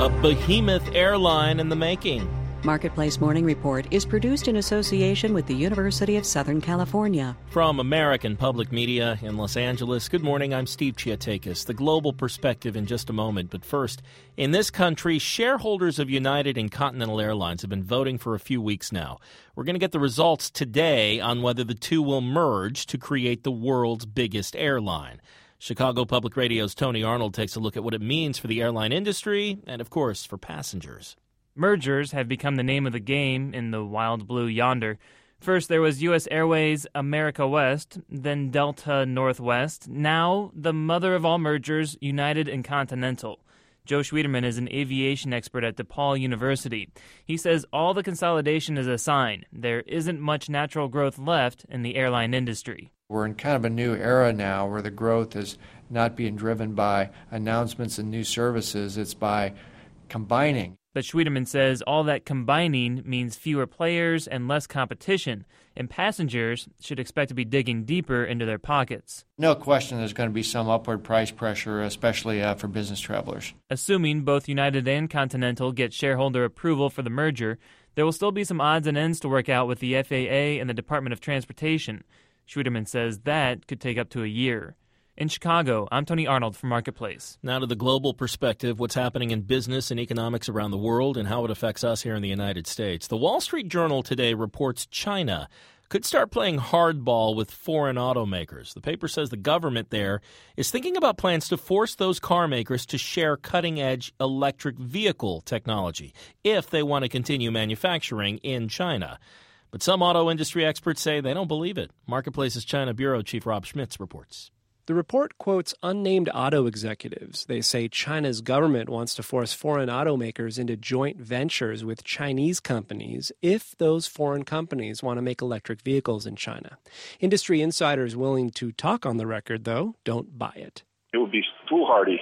A behemoth airline in the making. Marketplace Morning Report is produced in association with the University of Southern California. From American Public Media in Los Angeles, good morning, I'm Steve Chiatakis. The global perspective in just a moment. But first, in this country, shareholders of United and Continental Airlines have been voting for a few weeks now. We're going to get the results today on whether the two will merge to create the world's biggest airline. Chicago Public Radio's Tony Arnold takes a look at what it means for the airline industry and, of course, for passengers. Mergers have become the name of the game in the wild blue yonder. First, there was U.S. Airways America West, then Delta Northwest. Now, the mother of all mergers, United and Continental. Joe Schwieterman is an aviation expert at DePaul University. He says all the consolidation is a sign there isn't much natural growth left in the airline industry. We're in kind of a new era now where the growth is not being driven by announcements and new services. It's by combining. But Schwieterman says all that combining means fewer players and less competition, and passengers should expect to be digging deeper into their pockets. No question there's going to be some upward price pressure, especially for business travelers. Assuming both United and Continental get shareholder approval for the merger, there will still be some odds and ends to work out with the FAA and the Department of Transportation. Schwieterman says that could take up to a year. In Chicago, I'm Tony Arnold for Marketplace. Now to the global perspective, what's happening in business and economics around the world and how it affects us here in the United States. The Wall Street Journal today reports China could start playing hardball with foreign automakers. The paper says the government there is thinking about plans to force those car makers to share cutting-edge electric vehicle technology if they want to continue manufacturing in China. But some auto industry experts say they don't believe it. Marketplace's China Bureau Chief Rob Schmitz reports. The report quotes unnamed auto executives. They say China's government wants to force foreign automakers into joint ventures with Chinese companies if those foreign companies want to make electric vehicles in China. Industry insiders willing to talk on the record, though, don't buy it. It would be foolhardy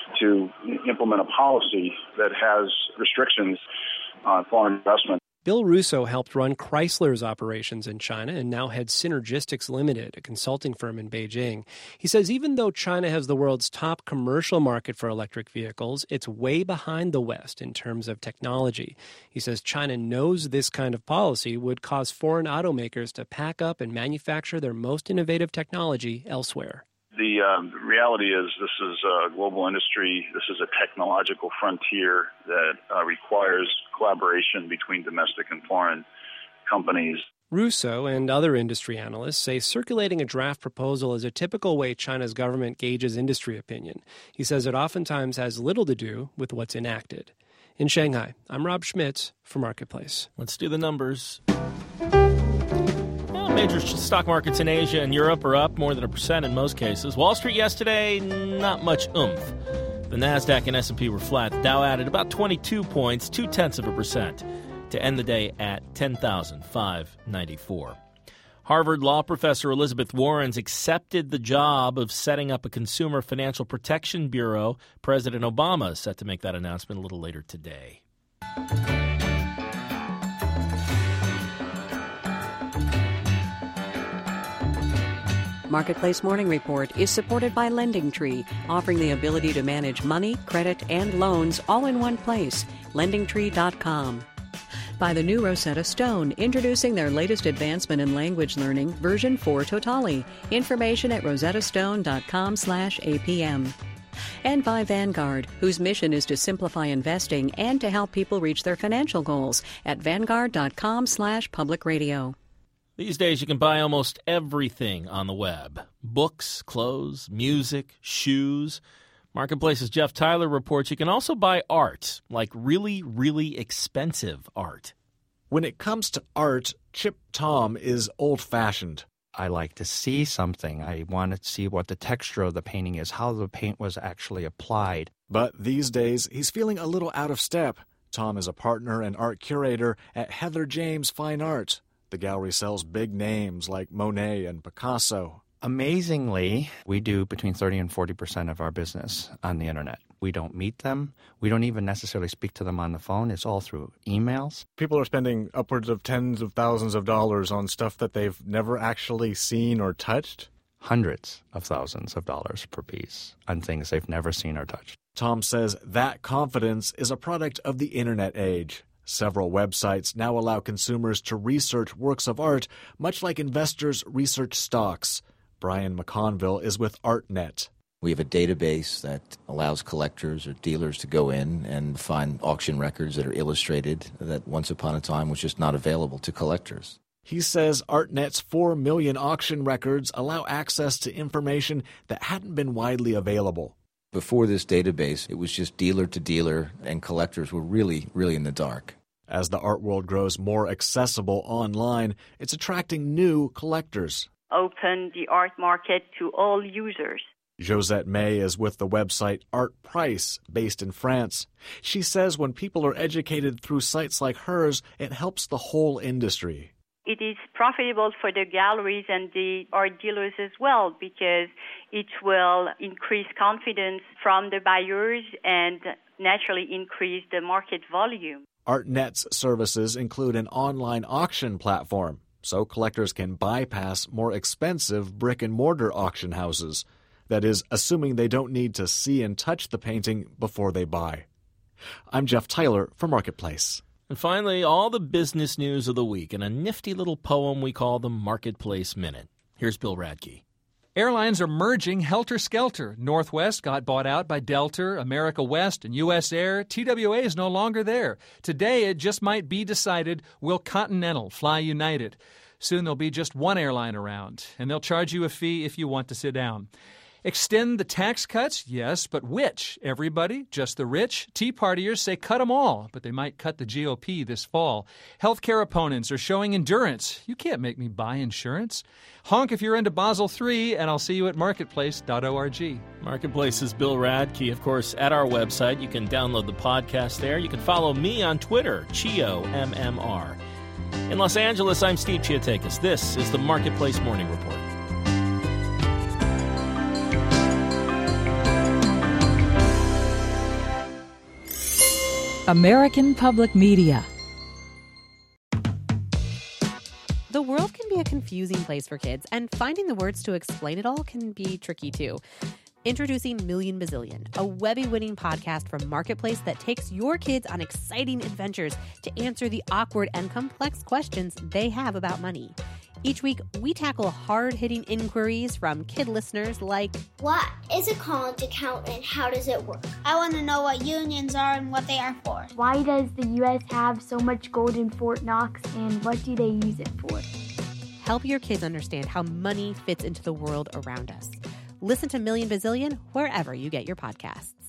to implement a policy that has restrictions on foreign investment. Bill Russo helped run Chrysler's operations in China and now heads Synergistics Limited, a consulting firm in Beijing. He says even though China has the world's top commercial market for electric vehicles, it's way behind the West in terms of technology. He says China knows this kind of policy would cause foreign automakers to pack up and manufacture their most innovative technology elsewhere. The reality is this is a global industry. This is a technological frontier that requires collaboration between domestic and foreign companies. Russo and other industry analysts say circulating a draft proposal is a typical way China's government gauges industry opinion. He says it oftentimes has little to do with what's enacted. In Shanghai, I'm Rob Schmitz for Marketplace. Let's do the numbers. Major stock markets in Asia and Europe are up more than 1% in most cases. Wall Street yesterday, not much oomph. The Nasdaq and S&P were flat. The Dow added about 22 points, 0.2%, to end the day at 10,594. Harvard law professor Elizabeth Warren's accepted the job of setting up a Consumer Financial Protection Bureau. President Obama is set to make that announcement a little later today. Marketplace Morning Report is supported by LendingTree, offering the ability to manage money, credit, and loans all in one place. LendingTree.com. By the new Rosetta Stone, introducing their latest advancement in language learning, version 4 Totali. Information at rosettastone.com/APM. And by Vanguard, whose mission is to simplify investing and to help people reach their financial goals at Vanguard.com/public radio. These days, you can buy almost everything on the web. Books, clothes, music, shoes. Marketplace's Jeff Tyler reports you can also buy art, like really, really expensive art. When it comes to art, Chip Tom is old-fashioned. I like to see something. I want to see what the texture of the painting is, how the paint was actually applied. But these days, he's feeling a little out of step. Tom is a partner and art curator at Heather James Fine Art. The gallery sells big names like Monet and Picasso. Amazingly, we do between 30 and 40% of our business on the internet. We don't meet them. We don't even necessarily speak to them on the phone. It's all through emails. People are spending upwards of tens of thousands of dollars on stuff that they've never actually seen or touched. Hundreds of thousands of dollars per piece on things they've never seen or touched. Tom says that confidence is a product of the internet age. Several websites now allow consumers to research works of art, much like investors research stocks. Brian McConville is with ArtNet. We have a database that allows collectors or dealers to go in and find auction records that are illustrated that once upon a time was just not available to collectors. He says ArtNet's 4 million auction records allow access to information that hadn't been widely available. Before this database, it was just dealer to dealer, and collectors were really in the dark. As the art world grows more accessible online, it's attracting new collectors. Open the art market to all users. Josette May is with the website Art Price, based in France. She says when people are educated through sites like hers, it helps the whole industry. It is profitable for the galleries and the art dealers as well, because it will increase confidence from the buyers and naturally increase the market volume. ArtNet's services include an online auction platform, so collectors can bypass more expensive brick-and-mortar auction houses. That is, assuming they don't need to see and touch the painting before they buy. I'm Jeff Tyler for Marketplace. And finally, all the business news of the week in a nifty little poem we call the Marketplace Minute. Here's Bill Radke. Airlines are merging helter-skelter. Northwest got bought out by Delta, America West, and U.S. Air. TWA is no longer there. Today, it just might be decided, will Continental fly United? Soon there'll be just one airline around, and they'll charge you a fee if you want to sit down. Extend the tax cuts? Yes, but which? Everybody? Just the rich? Tea partiers say cut them all, but they might cut the GOP this fall. Healthcare opponents are showing endurance. You can't make me buy insurance. Honk if you're into Basel III, and I'll see you at marketplace.org. Marketplace is Bill Radke. Of course, at our website, you can download the podcast there. You can follow me on Twitter, Chio, MMR. In Los Angeles, I'm Steve Chiatakis. This is the Marketplace Morning Report. American Public Media. The world can be a confusing place for kids, and finding the words to explain it all can be tricky too. Introducing Million Bazillion, a Webby-winning podcast from Marketplace that takes your kids on exciting adventures to answer the awkward and complex questions they have about money. Each week, we tackle hard-hitting inquiries from kid listeners like, what is a college account and how does it work? I want to know what unions are and what they are for. Why does the U.S. have so much gold in Fort Knox and what do they use it for? Help your kids understand how money fits into the world around us. Listen to Million Bazillion wherever you get your podcasts.